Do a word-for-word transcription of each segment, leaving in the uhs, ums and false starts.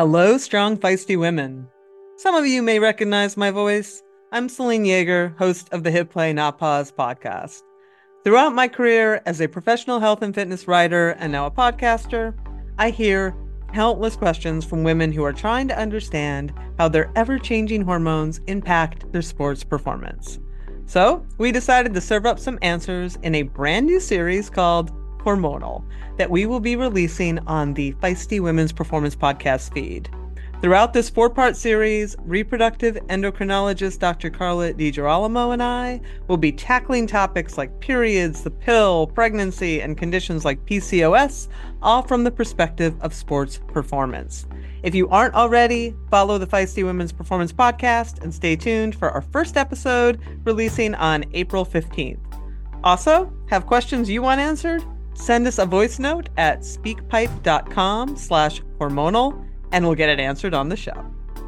Hello, strong, feisty women. Some of you may recognize my voice. I'm Celine Yeager, host of the Hit Play Not Pause podcast. Throughout my career as a professional health and fitness writer and now a podcaster, I hear countless questions from women who are trying to understand how their ever-changing hormones impact their sports performance. So we decided to serve up some answers in a brand new series called Hormonal that we will be releasing on the Feisty Women's Performance podcast feed. Throughout this four-part series, reproductive endocrinologist Doctor Carla DiGirolamo and I will be tackling topics like periods, the pill, pregnancy, and conditions like P C O S, all from the perspective of sports performance. If you aren't already, follow the Feisty Women's Performance podcast and stay tuned for our first episode releasing on April fifteenth. Also, have questions you want answered? Send us a voice note at speakpipe.com slash hormonal and we'll get it answered on the show.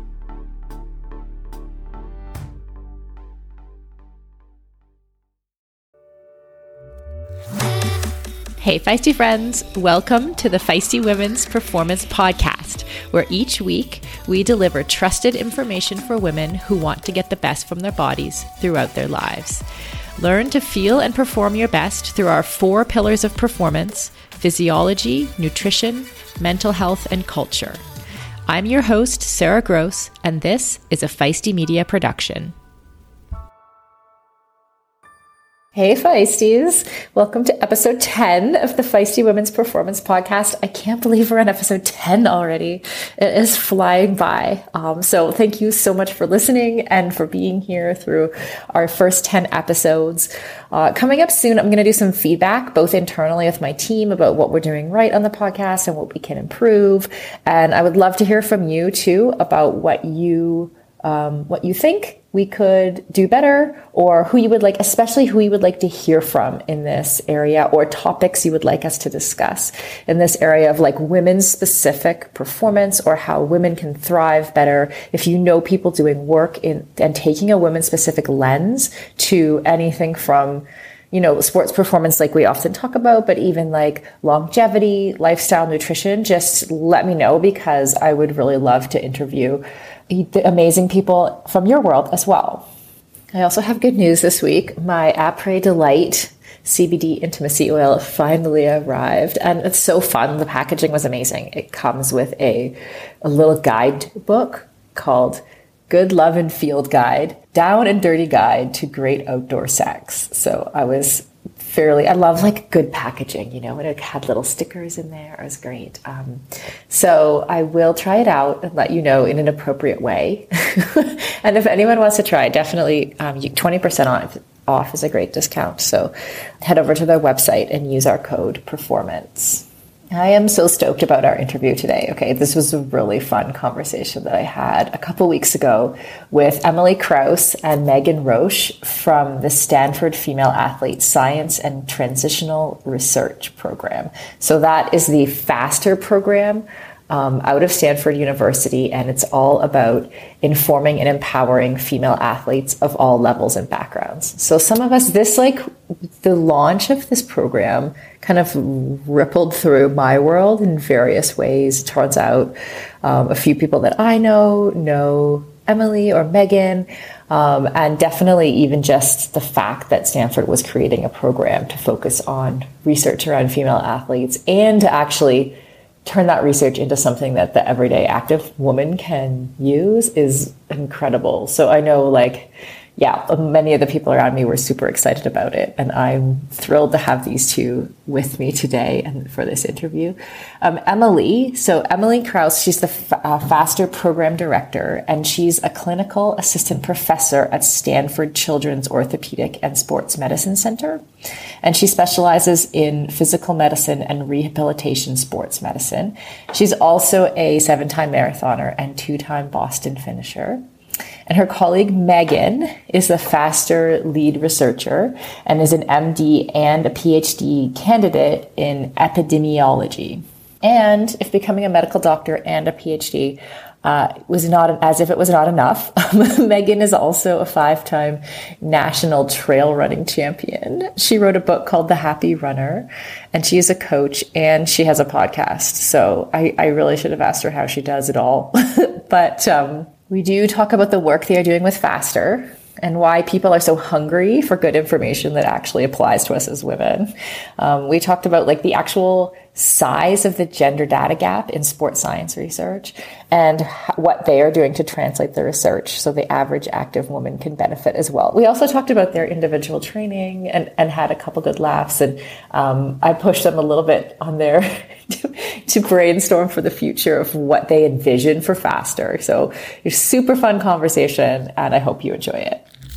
Hey, Feisty friends, welcome to the Feisty Women's Performance Podcast, where each week we deliver trusted information for women who want to get the best from their bodies throughout their lives. Learn to feel and perform your best through our four pillars of performance: physiology, nutrition, mental health, and culture. I'm your host, Sarah Gross, and this is a Feisty Media production. Hey Feisties, welcome to episode ten of the Feisty Women's Performance Podcast. I can't believe we're on episode ten already. It is flying by. Um, so thank you so much for listening and for being here through our first ten episodes. Uh, coming up soon, I'm going to do some feedback, both internally with my team about what we're doing right on the podcast and what we can improve. And I would love to hear from you too about what you Um, what you think we could do better, or who you would like, especially who you would like to hear from in this area, or topics you would like us to discuss in this area of like women's specific performance, or how women can thrive better. If you know people doing work in and taking a women specific lens to anything from, you know, sports performance like we often talk about, but even like longevity, lifestyle, nutrition, just let me know, because I would really love to interview the amazing people from your world as well. I also have good news this week. My Après Delight C B D intimacy oil finally arrived, and it's so fun. The packaging was amazing. It comes with a, a little guidebook called Good Love and Field Guide, Down and Dirty Guide to Great Outdoor Sex. So I was fairly, I love like good packaging, you know, and it had little stickers in there. It was great. Um, so I will try it out and let you know in an appropriate way. And if anyone wants to try, definitely um, you, twenty percent off, off is a great discount. So head over to their website and use our code PERFORMANCE. I am so stoked about our interview today. Okay, this was a really fun conversation that I had a couple weeks ago with Emily Kraus and Megan Roche from the Stanford Female Athlete Science and Transitional Research Program. So that is the FASTER program um, out of Stanford University, and it's all about informing and empowering female athletes of all levels and backgrounds. So some of us, this like the launch of this program kind of rippled through my world in various ways. Turns out um, a few people that I know know Emily or Megan, um, and definitely even just the fact that Stanford was creating a program to focus on research around female athletes and to actually turn that research into something that the everyday active woman can use is incredible. So I know like, yeah, many of the people around me were super excited about it, and I'm thrilled to have these two with me today and for this interview. Um, Emily, so Emily Kraus, she's the F- uh, FASTER program director, and she's a clinical assistant professor at Stanford Children's Orthopedic and Sports Medicine Center, and she specializes in physical medicine and rehabilitation sports medicine. She's also a seven-time marathoner and two-time Boston finisher. And her colleague Megan is the FASTER lead researcher and is an M D and a P H D candidate in epidemiology. And if becoming a medical doctor and a PhD uh, was not, as if it was not enough, Megan is also a five-time national trail running champion. She wrote a book called The Happy Runner, and she is a coach and she has a podcast. So I, I really should have asked her how she does it all. But um, we do talk about the work they are doing with FASTER and why people are so hungry for good information that actually applies to us as women. Um, we talked about like the actual size of the gender data gap in sports science research and what they are doing to translate the research so the average active woman can benefit as well. We also talked about their individual training and, and had a couple good laughs. And um, I pushed them a little bit on their to, to brainstorm for the future of what they envision for FASTER. So it's super fun conversation and I hope you enjoy it.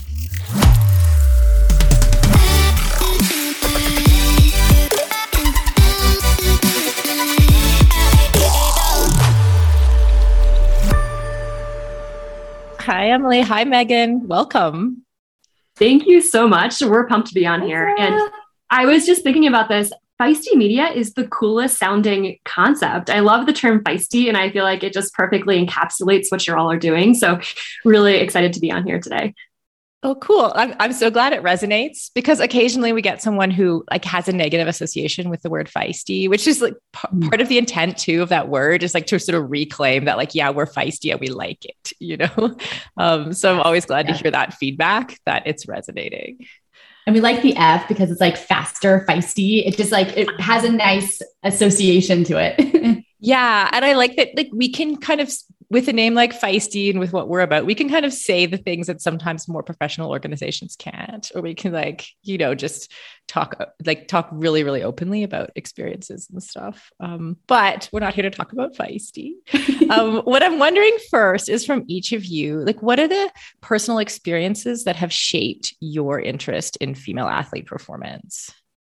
Hi, Emily. Hi, Megan. Welcome. Thank you so much. We're pumped to be on here. And I was just thinking about this. Feisty media is the coolest sounding concept. I love the term feisty, and I feel like it just perfectly encapsulates what you all are doing. So really excited to be on here today. Oh, cool. I'm I'm so glad it resonates because occasionally we get someone who like has a negative association with the word feisty, which is like p- part of the intent too of that word is like to sort of reclaim that like, yeah, we're feisty and we like it, you know? Um, so I'm always glad yeah. to hear that feedback that it's resonating. And we like the F because it's like faster, feisty. It just like, it has a nice association to it. Yeah. And I like that, like we can kind of, with a name like Feisty and with what we're about, we can kind of say the things that sometimes more professional organizations can't, or we can like, you know, just talk, like talk really, really openly about experiences and stuff. Um, but we're not here to talk about Feisty. um, what I'm wondering first is from each of you, like, what are the personal experiences that have shaped your interest in female athlete performance?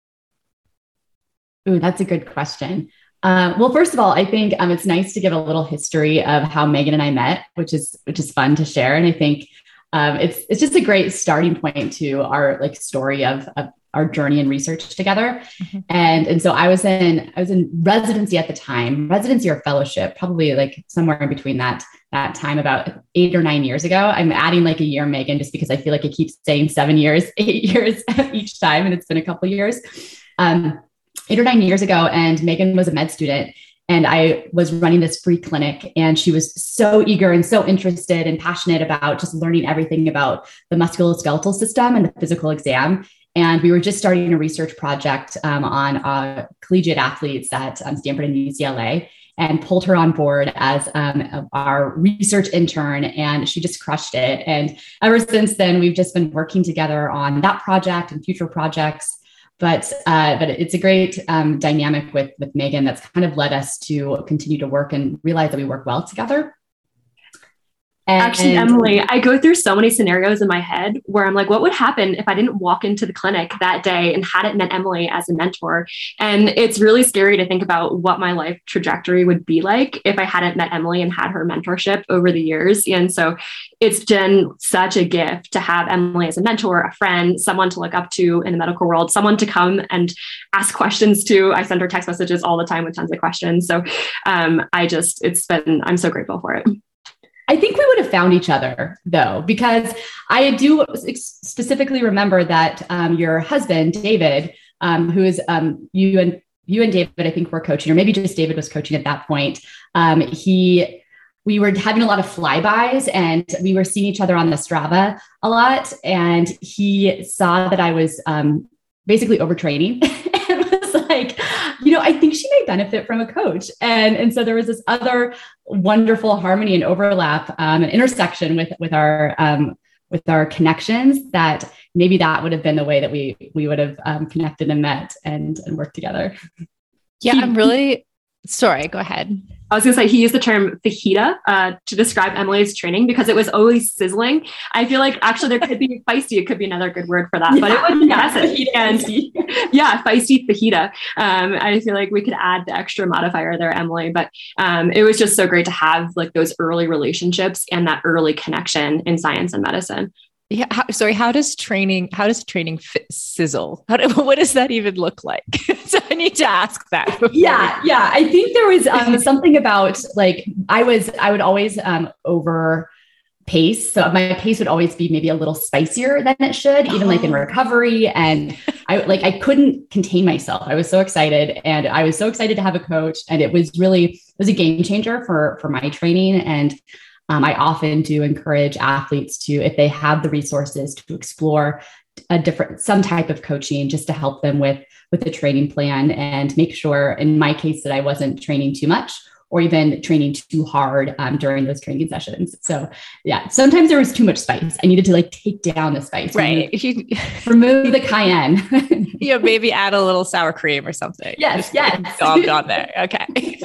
Ooh, that's a good question. Uh, well, first of all, I think um, it's nice to give a little history of how Megan and I met, which is which is fun to share. And I think um, it's it's just a great starting point to our like story of, of our journey and research together. Mm-hmm. And and so I was in I was in residency at the time, residency or fellowship, probably like somewhere in between that that time, about eight or nine years ago. I'm adding like a year, Megan, just because I feel like it keeps saying seven years, eight years each time, and it's been a couple of years. Um, eight or nine years ago, and Megan was a med student, and I was running this free clinic, and she was so eager and so interested and passionate about just learning everything about the musculoskeletal system and the physical exam. And we were just starting a research project um, on uh, collegiate athletes at um, Stanford and U C L A, and pulled her on board as um, our research intern, and she just crushed it. And ever since then, we've just been working together on that project and future projects. But uh, but it's a great um, dynamic with with Megan that's kind of led us to continue to work and realize that we work well together. And, Actually, Emily, I go through so many scenarios in my head where I'm like, what would happen if I didn't walk into the clinic that day and hadn't met Emily as a mentor? And it's really scary to think about what my life trajectory would be like if I hadn't met Emily and had her mentorship over the years. And so it's been such a gift to have Emily as a mentor, a friend, someone to look up to in the medical world, someone to come and ask questions to. I send her text messages all the time with tons of questions. So um, I just, it's been, I'm so grateful for it. I think we would have found each other though, because I do specifically remember that um, your husband, David, um, who is um, you and you and David, I think were coaching, or maybe just David was coaching at that point. Um, he, we were having a lot of flybys, and we were seeing each other on the Strava a lot. And he saw that I was um, basically overtraining and was like, you know, I think she may benefit from a coach. And, and so there was this other wonderful harmony and overlap, um, and intersection with, with our, um, with our connections, that maybe that would have been the way that we, we would have um, connected and met and, and worked together. Yeah, I'm really sorry. Go ahead. I was going to say, he used the term fajita uh, to describe Emily's training because it was always sizzling. I feel like actually there could be feisty. It could be another good word for that, yeah, but it was massive. And yeah, feisty fajita. Um, I feel like we could add the extra modifier there, Emily, but um, it was just so great to have like those early relationships and that early connection in science and medicine. Yeah. How, sorry. How does training, how does training fit, sizzle? How do, what does that even look like? So I need to ask that. Yeah. Yeah. I think there was um, something about like, I was, I would always um, over pace. So my pace would always be maybe a little spicier than it should, even oh. like in recovery. And I like, I couldn't contain myself. I was so excited and I was so excited to have a coach. And it was really, it was a game changer for, for my training. And Um, I often do encourage athletes to, if they have the resources, to explore a different, some type of coaching just to help them with, with the training plan and make sure, in my case, that I wasn't training too much or even training too hard um, during those training sessions. So yeah, sometimes there was too much spice. I needed to like take down the spice, right? Remove, remove the cayenne. Yeah, maybe add a little sour cream or something. Yes, just yes. Like, dogged on there. Okay.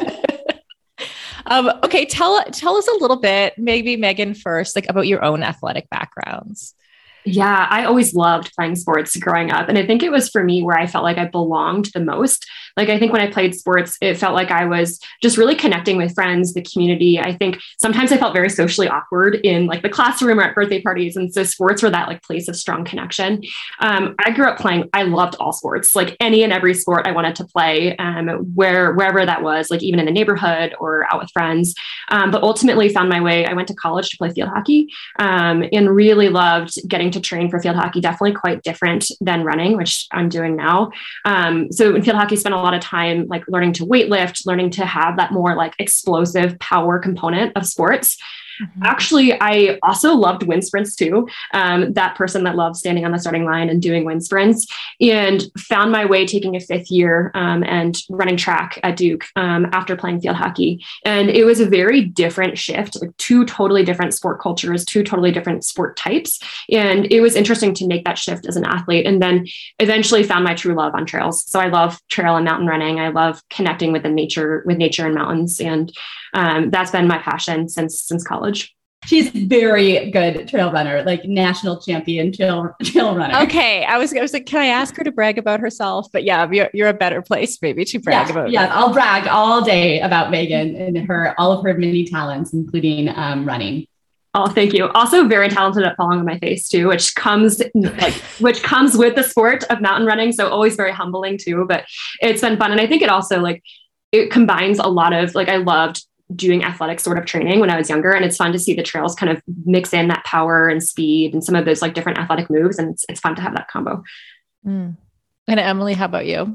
Um, okay, tell tell us a little bit, maybe Megan first, like about your own athletic backgrounds. Yeah, I always loved playing sports growing up. And I think it was for me where I felt like I belonged the most. Like, I think when I played sports, it felt like I was just really connecting with friends, the community. I think sometimes I felt very socially awkward in like the classroom or at birthday parties. And so sports were that like place of strong connection. Um, I grew up playing, I loved all sports, like any and every sport I wanted to play, um, where, wherever that was, like even in the neighborhood or out with friends. Um, but ultimately found my way, I went to college to play field hockey um, and really loved getting to train for field hockey, definitely quite different than running, which I'm doing now. Um, so in field hockey, spent a lot of time like learning to weightlift, learning to have that more like explosive power component of sports. Mm-hmm. Actually, I also loved wind sprints too. Um, that person that loves standing on the starting line and doing wind sprints, and found my way taking a fifth year um, and running track at Duke um, after playing field hockey. And it was a very different shift, like two totally different sport cultures, two totally different sport types. And it was interesting to make that shift as an athlete, and then eventually found my true love on trails. So I love trail and mountain running. I love connecting with the nature, with nature and mountains. And um, that's been my passion since, since college. She's very good trail runner, like national champion trail, trail runner. Okay. I was, I was like, can I ask her to brag about herself? But yeah, you're, you're a better place maybe to brag yeah, about. Yeah. That. I'll brag all day about Megan and her, all of her many talents, including um, running. Oh, thank you. Also very talented at falling on my face too, which comes like, which comes with the sport of mountain running. So always very humbling too, but it's been fun. And I think it also like, it combines a lot of like, I loved doing athletic sort of training when I was younger. And it's fun to see the trails kind of mix in that power and speed and some of those like different athletic moves. And it's, it's fun to have that combo. Mm. And Emily, how about you?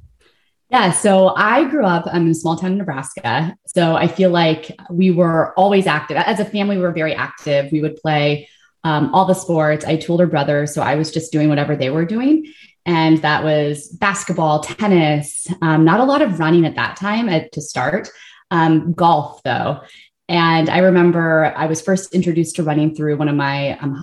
Yeah. So I grew up um, in a small town in Nebraska. So I feel like we were always active. As a family, we were very active. We would play um, all the sports. I had two older brothers, so I was just doing whatever they were doing. And that was basketball, tennis, um, not a lot of running at that time at, to start. Um, golf though. And I remember I was first introduced to running through one of my um,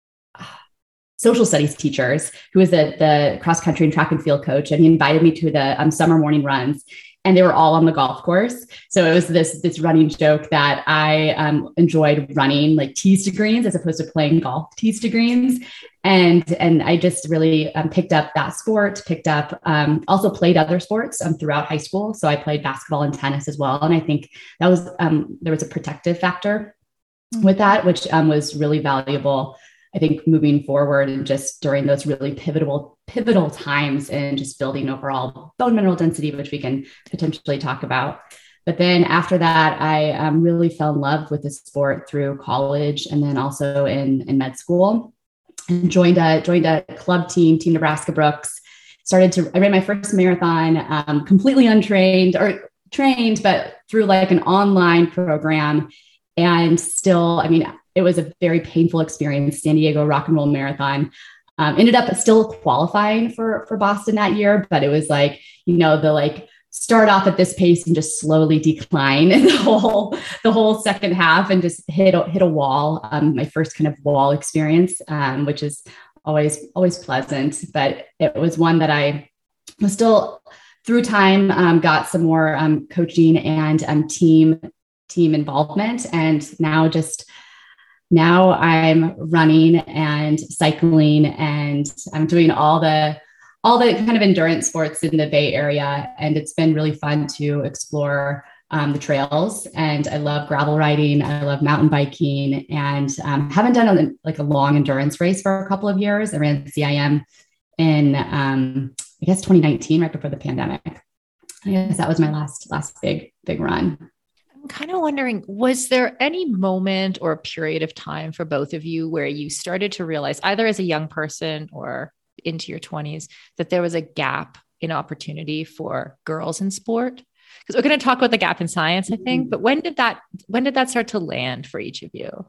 social studies teachers, who was the, the cross country and track and field coach. And he invited me to the um, summer morning runs, and they were all on the golf course. So it was this, this running joke that I um, enjoyed running like tees to greens as opposed to playing golf tees to greens. And, and I just really um, picked up that sport, picked up, um, also played other sports um, throughout high school. So I played basketball and tennis as well. And I think that was, um, there was a protective factor mm-hmm. with that, which um, was really valuable, I think, moving forward and just during those really pivotal, pivotal times and just building overall bone mineral density, which we can potentially talk about. But then after that, I um, really fell in love with the sport through college and then also in, in med school. And joined a joined a club team, Team Nebraska Brooks. Started to, I ran my first marathon, um, completely untrained or trained, but through like an online program. And still, I mean, it was a very painful experience. San Diego Rock and Roll Marathon. Um, ended up still qualifying for for Boston that year, but it was like, you know, the like start off at this pace and just slowly decline the whole, the whole second half and just hit, hit a wall. Um, my first kind of wall experience, um, which is always, always pleasant, but it was one that I was still through time, um, got some more um, coaching and um, team, team involvement. And now just now I'm running and cycling and I'm doing all the all the kind of endurance sports in the Bay Area. And it's been really fun to explore um, the trails, and I love gravel riding. I love mountain biking, and um, haven't done a, like a long endurance race for a couple of years. I ran C I M in, um, I guess, twenty nineteen, right before the pandemic. I guess that was my last, last big, big run. I'm kind of wondering, was there any moment or period of time for both of you where you started to realize, either as a young person or into your twenties, that there was a gap in opportunity for girls in sport? Because we're going to talk about the gap in science, I think, mm-hmm. but when did that, when did that start to land for each of you?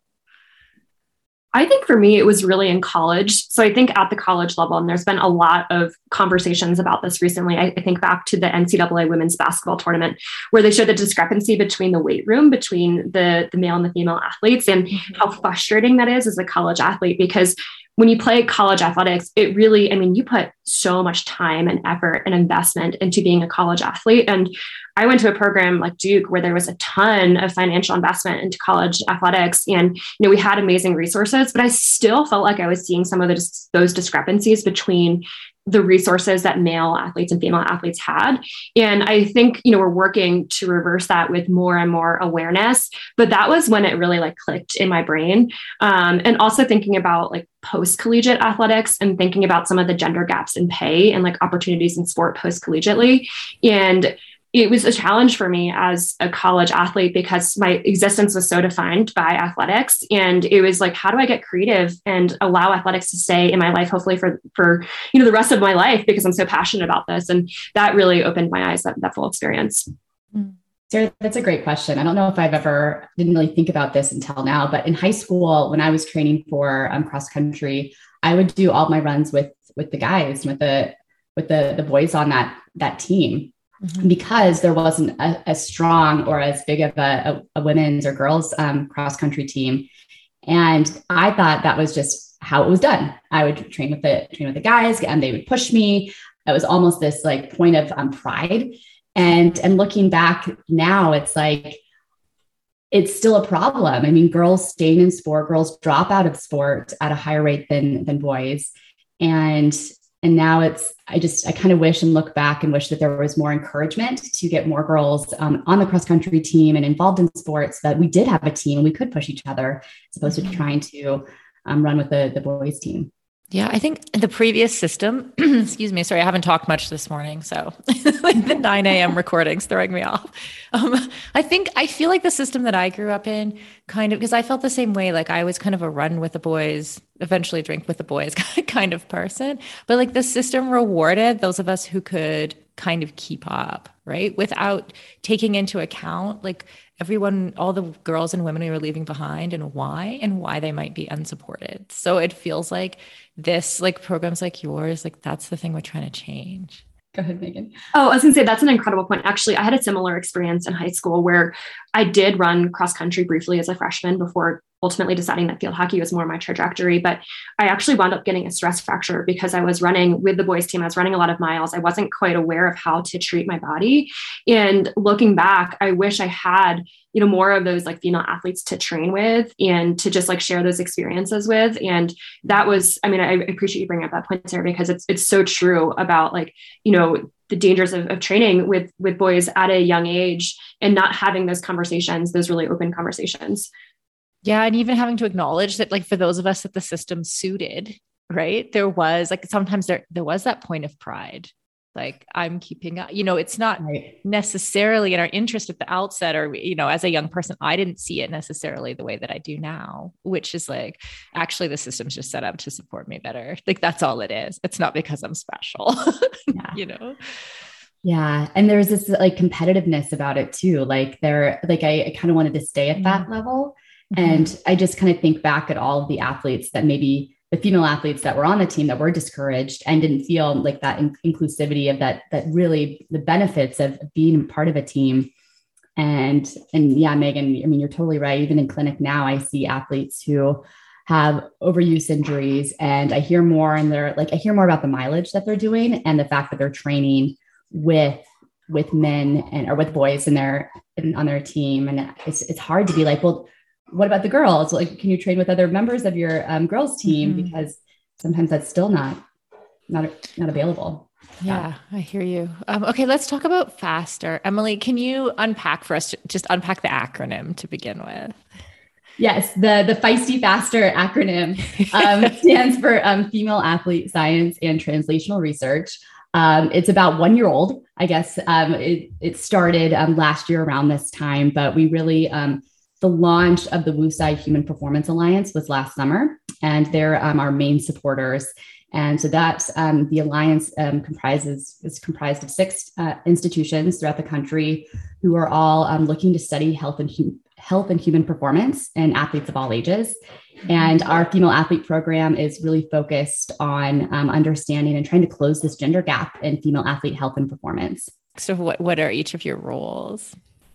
I think for me, it was really in college. So I think at the college level, and there's been a lot of conversations about this recently. I, I think back to the N C double A women's basketball tournament, where they showed the discrepancy between the weight room, between the, the male and the female athletes, and mm-hmm. how frustrating that is as a college athlete, because when you play college athletics, it really, I mean, you put so much time and effort and investment into being a college athlete. And I went to a program like Duke where there was a ton of financial investment into college athletics. And, you know, we had amazing resources, but I still felt like I was seeing some of the, those discrepancies between the resources that male athletes and female athletes had. And I think, you know, we're working to reverse that with more and more awareness, but that was when it really like clicked in my brain. Um, and also thinking about like post-collegiate athletics and thinking about some of the gender gaps in pay and like opportunities in sport post-collegiately. And it was a challenge for me as a college athlete because my existence was so defined by athletics. And it was like, how do I get creative and allow athletics to stay in my life, hopefully for, for, you know, the rest of my life, because I'm so passionate about this. And that really opened my eyes, that, that full experience. Sarah, that's a great question. I don't know if I've ever, didn't really think about this until now, but in high school, when I was training for um, cross country, I would do all my runs with, with the guys, with the, with the, the boys on that, that team. Mm-hmm. Because there wasn't a, as strong or as big of a, a, a women's or girls um, cross country team. And I thought that was just how it was done. I would train with the train with the guys and they would push me. It was almost this like point of um, pride. And, and looking back now, it's like, it's still a problem. I mean, girls staying in sport, girls drop out of sport at a higher rate than, than boys. And And now it's, I just, I kind of wish and look back and wish that there was more encouragement to get more girls um, on the cross country team and involved in sports, that we did have a team and we could push each other as opposed to trying to um, run with the, the boys team. Yeah, I think the previous system, excuse me, sorry, I haven't talked much this morning. So like the nine a.m. recordings throwing me off. Um, I think, I feel like the system that I grew up in kind of, because I felt the same way. Like I was kind of a run with the boys, eventually drink with the boys kind of person. But like the system rewarded those of us who could kind of keep up, right? Without taking into account like everyone, all the girls and women we were leaving behind and why, and why they might be unsupported. So it feels like this, like programs like yours, like that's the thing we're trying to change. Go ahead, Megan. Oh, I was going to say, that's an incredible point. Actually, I had a similar experience in high school where I did run cross country briefly as a freshman before ultimately deciding that field hockey was more my trajectory. But I actually wound up getting a stress fracture because I was running with the boys team. I was running a lot of miles. I wasn't quite aware of how to treat my body. And looking back, I wish I had, you know, more of those like female athletes to train with and to just like share those experiences with. And that was, I mean, I appreciate you bringing up that point, Sarah, because it's, it's so true about like, you know, the dangers of, of training with, with boys at a young age and not having those conversations, those really open conversations. Yeah. And even having to acknowledge that, like, for those of us that the system suited, right, there was like, sometimes there, there was that point of pride. Like I'm keeping up, you know, it's not right. necessarily in our interest at the outset, or, you know, as a young person, I didn't see it necessarily the way that I do now, which is like, actually the system's just set up to support me better. Like that's all it is. It's not because I'm special, yeah. you know? Yeah. And there's this like competitiveness about it too. Like there, like I, I kind of wanted to stay at that mm-hmm. level. And I just kind of think back at all of the athletes that maybe the female athletes that were on the team that were discouraged and didn't feel like that in- inclusivity of that, that really the benefits of being part of a team. And, and yeah, Megan, I mean, you're totally right. Even in clinic now, I see athletes who have overuse injuries, and I hear more and they're like, I hear more about the mileage that they're doing and the fact that they're training with, with men and, or with boys in their, in, on their team. And it's, it's hard to be like, well, what about the girls? Like, can you train with other members of your um, girls team? Mm-hmm. Because sometimes that's still not, not, not available. Yeah, I hear you. Um, okay, let's talk about FASTER. Emily, can you unpack for us, just unpack the acronym to begin with? Yes, the, the Feisty FASTER acronym um, stands for um, Female Athlete Science and Translational Research. Um, it's about one year old, I guess. Um, it, it started um, last year around this time, but we really, um, the launch of the WUSAI Human Performance Alliance was last summer, and they're um, our main supporters. And so that um, the alliance um, comprises is comprised of six uh, institutions throughout the country who are all um, looking to study health and hu- health and human performance in athletes of all ages. And our female athlete program is really focused on um, understanding and trying to close this gender gap in female athlete health and performance. So what, what are each of your roles?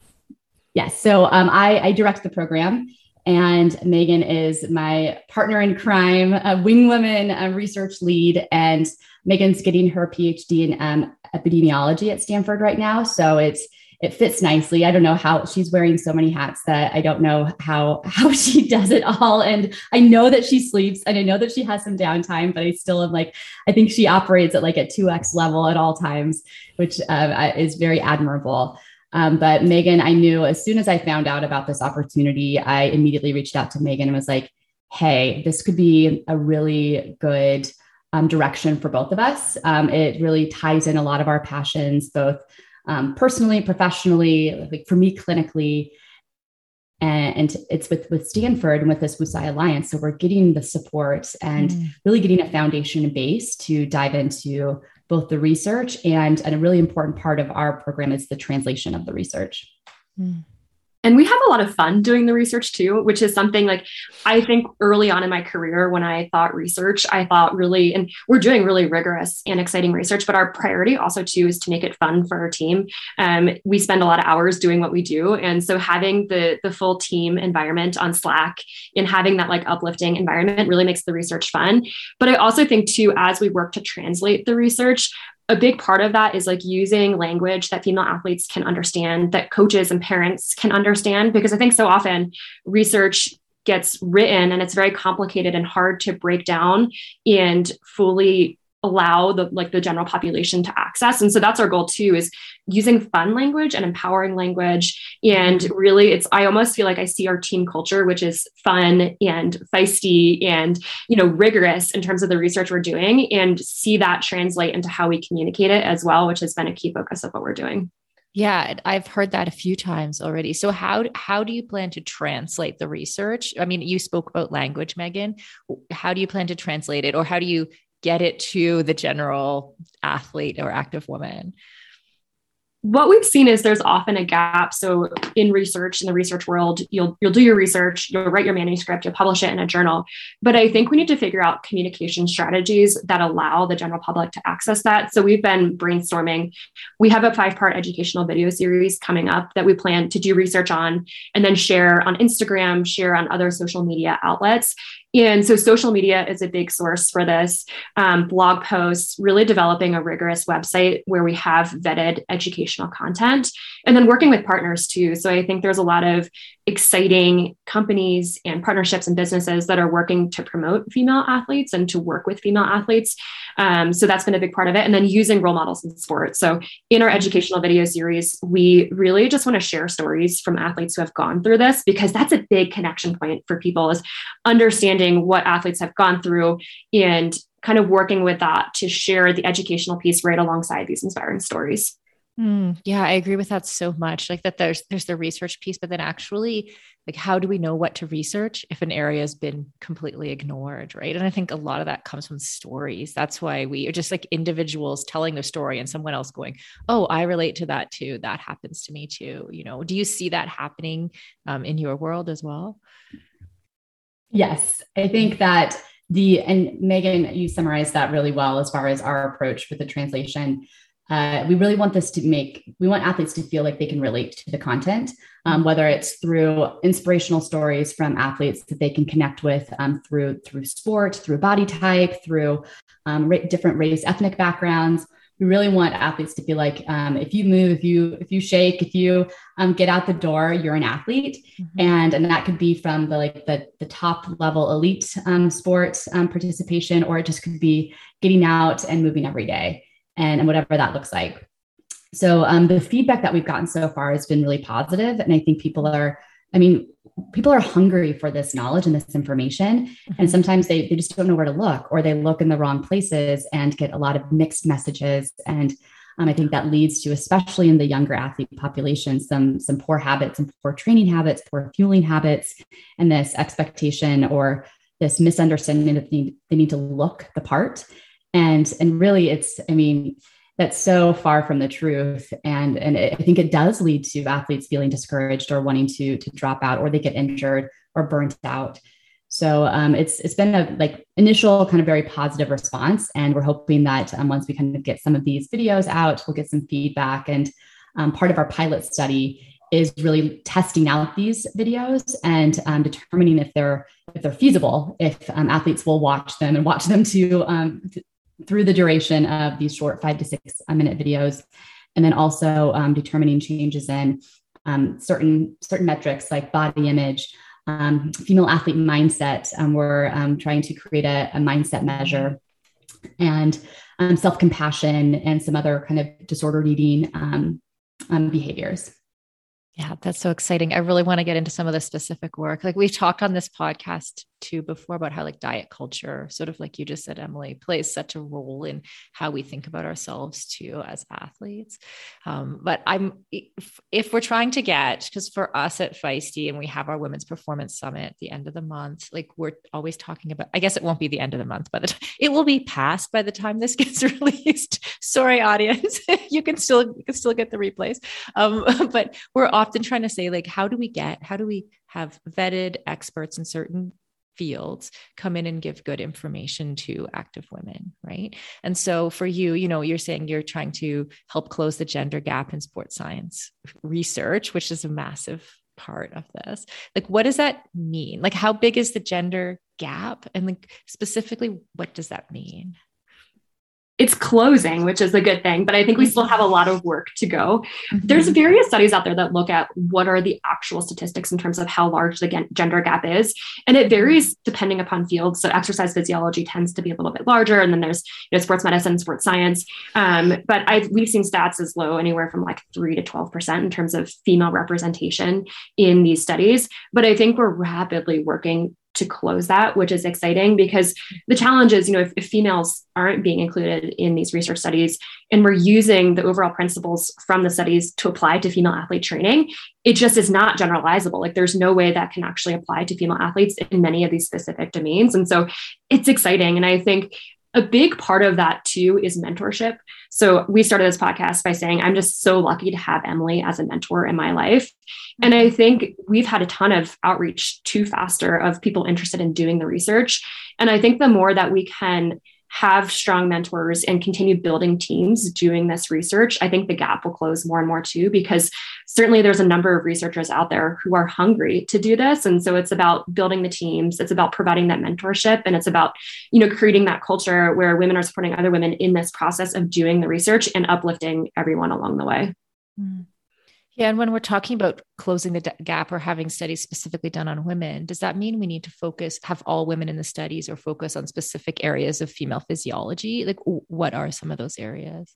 Yes. So um, I, I direct the program, and Megan is my partner in crime, a wing woman a research lead. And Megan's getting her PhD in um, epidemiology at Stanford right now. So it's it fits nicely. I don't know how she's wearing so many hats that I don't know how, how she does it all. And I know that she sleeps and I know that she has some downtime, but I still am like, I think she operates at like a two X level at all times, which uh, is very admirable. Um, but Megan, I knew as soon as I found out about this opportunity, I immediately reached out to Megan and was like, hey, this could be a really good um, direction for both of us. Um, it really ties in a lot of our passions, both Um, personally, professionally, like for me, clinically, and, and it's with, with Stanford and with this WUSAI Alliance. So we're getting the support and mm. really getting a foundation and base to dive into both the research and, and a really important part of our program is the translation of the research. Mm. And we have a lot of fun doing the research too, which is something like, I think early on in my career, when I thought research, I thought really, and we're doing really rigorous and exciting research, but our priority also too is to make it fun for our team. Um, we spend a lot of hours doing what we do. And so having the, the full team environment on Slack and having that like uplifting environment really makes the research fun. But I also think too, as we work to translate the research, a big part of that is like using language that female athletes can understand, that coaches and parents can understand, because I think so often research gets written and it's very complicated and hard to break down and fully allow the like the general population to access. And so that's our goal too, is using fun language and empowering language. And really it's, I almost feel like I see our team culture, which is fun and feisty and, you know, rigorous in terms of the research we're doing, and see that translate into how we communicate it as well, which has been a key focus of what we're doing. Yeah, I've heard that a few times already. So how, how do you plan to translate the research? I mean, you spoke about language, Megan. How do you plan to translate it, or how do you get it to the general athlete or active woman? What we've seen is there's often a gap. So in research, in the research world, you'll you'll do your research, you'll write your manuscript, you'll publish it in a journal. But I think we need to figure out communication strategies that allow the general public to access that. So we've been brainstorming. We have a five-part educational video series coming up that we plan to do research on and then share on Instagram, share on other social media outlets. And so social media is a big source for this. Um, blog posts, really developing a rigorous website where we have vetted educational content, and then working with partners too. So I think there's a lot of exciting companies and partnerships and businesses that are working to promote female athletes and to work with female athletes. Um, so that's been a big part of it. And then using role models in sports. So in our educational video series, we really just want to share stories from athletes who have gone through this, because that's a big connection point for people, is understanding what athletes have gone through and kind of working with that to share the educational piece right alongside these inspiring stories. Mm, yeah, I agree with that so much. Like that there's, there's the research piece, but then actually like, how do we know what to research if an area has been completely ignored? Right. And I think a lot of that comes from stories. That's why we are just like individuals telling their story and someone else going, oh, I relate to that too. That happens to me too. You know, do you see that happening um, in your world as well? Yes, I think that the, and Megan, you summarized that really well as far as our approach with the translation. Uh, we really want this to make, we want athletes to feel like they can relate to the content, um, whether it's through inspirational stories from athletes that they can connect with um, through, through sport, through body type, through um, ra- different race, ethnic backgrounds. We really want athletes to feel like um, if you move, if you, if you shake, if you um, get out the door, you're an athlete. Mm-hmm. And, and that could be from the, like the, the top level elite um, sports um, participation, or it just could be getting out and moving every day. and, and whatever that looks like. So um, the feedback that we've gotten so far has been really positive. And I think people are, I mean, people are hungry for this knowledge and this information. Mm-hmm. And sometimes they, they just don't know where to look, or they look in the wrong places and get a lot of mixed messages. And um, I think that leads to, especially in the younger athlete population, some, some poor habits and poor training habits, poor fueling habits, and this expectation or this misunderstanding that they need, they need to look the part. And, and really it's, I mean, that's so far from the truth. And, and it, I think it does lead to athletes feeling discouraged or wanting to, to drop out, or they get injured or burnt out. So um, it's, it's been a like initial kind of very positive response. And we're hoping that um, once we kind of get some of these videos out, we'll get some feedback. And um, part of our pilot study is really testing out these videos and um, determining if they're, if they're feasible, if um, athletes will watch them and watch them to, um, th- through the duration of these short five to six minute videos. And then also um, determining changes in um, certain, certain metrics like body image, um, female athlete mindset. Um, we're um, trying to create a, a mindset measure, and um, self-compassion, and some other kind of disordered eating um, um, behaviors. Yeah, that's so exciting. I really want to get into some of the specific work. Like we've talked on this podcast too before about how like diet culture, sort of like you just said, Emily, plays such a role in how we think about ourselves too as athletes. Um, but I'm, if, if we're trying to get, because for us at Feisty, and we have our Women's Performance Summit at the end of the month, like we're always talking about, I guess it won't be the end of the month, but it will be past by the time this gets released. Sorry, audience, you can still, you can still get the replays. Um, but we're often trying to say, like, how do we get, how do we have vetted experts in certain fields come in and give good information to active women, right? And so for you, you know, you're saying you're trying to help close the gender gap in sports science research, which is a massive part of this. Like, what does that mean? Like, how big is the gender gap? And like, specifically, what does that mean? It's closing, which is a good thing, but I think we still have a lot of work to go. Mm-hmm. There's various studies out there that look at what are the actual statistics in terms of how large the gender gap is. And it varies depending upon fields. So exercise physiology tends to be a little bit larger. And then there's, you know, sports medicine, sports science. Um, but I've, we've seen stats as low, anywhere from like three to twelve percent in terms of female representation in these studies. But I think we're rapidly working to close that, which is exciting, because the challenge is, you know, if, if females aren't being included in these research studies, and we're using the overall principles from the studies to apply to female athlete training, it just is not generalizable. Like there's no way that can actually apply to female athletes in many of these specific domains. And so it's exciting. And I think a big part of that too is mentorship. So we started this podcast by saying, I'm just so lucky to have Emily as a mentor in my life. And I think we've had a ton of outreach to Faster of people interested in doing the research. And I think the more that we can have strong mentors and continue building teams doing this research, I think the gap will close more and more too, because certainly there's a number of researchers out there who are hungry to do this. And so it's about building the teams, it's about providing that mentorship, and it's about, you know, creating that culture where women are supporting other women in this process of doing the research and uplifting everyone along the way. Mm-hmm. Yeah. And when we're talking about closing the gap or having studies specifically done on women, does that mean we need to focus, have all women in the studies, or focus on specific areas of female physiology? Like, what are some of those areas?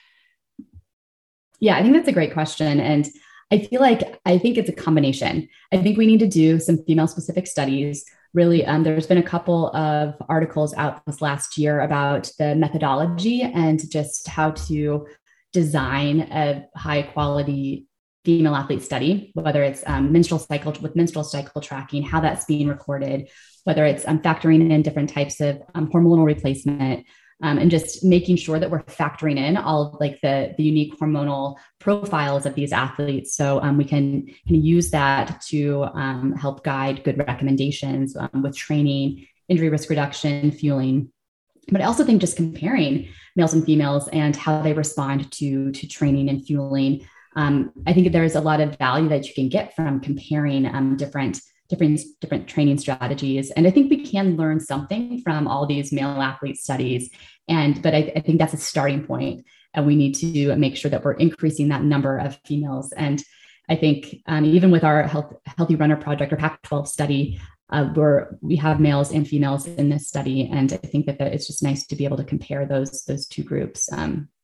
Yeah, I think that's a great question. And I feel like, I think it's a combination. I think we need to do some female specific studies. Really, um, there's been a couple of articles out this last year about the methodology and just how to design a high quality female athlete study, whether it's um, menstrual cycle with menstrual cycle tracking, how that's being recorded, whether it's um, factoring in different types of um, hormonal replacement, um, and just making sure that we're factoring in all of, like the, the unique hormonal profiles of these athletes. So um, we can, can use that to um, help guide good recommendations um, with training, injury risk reduction, fueling. But I also think just comparing males and females and how they respond to, to training and fueling. Um, I think there's a lot of value that you can get from comparing um, different, different, different training strategies. And I think we can learn something from all these male athlete studies. And, but I, I think that's a starting point, and we need to make sure that we're increasing that number of females. And I think um, even with our health, Healthy Runner Project or Pac twelve study, uh, where we have males and females in this study. And I think that, that it's just nice to be able to compare those, those two groups um,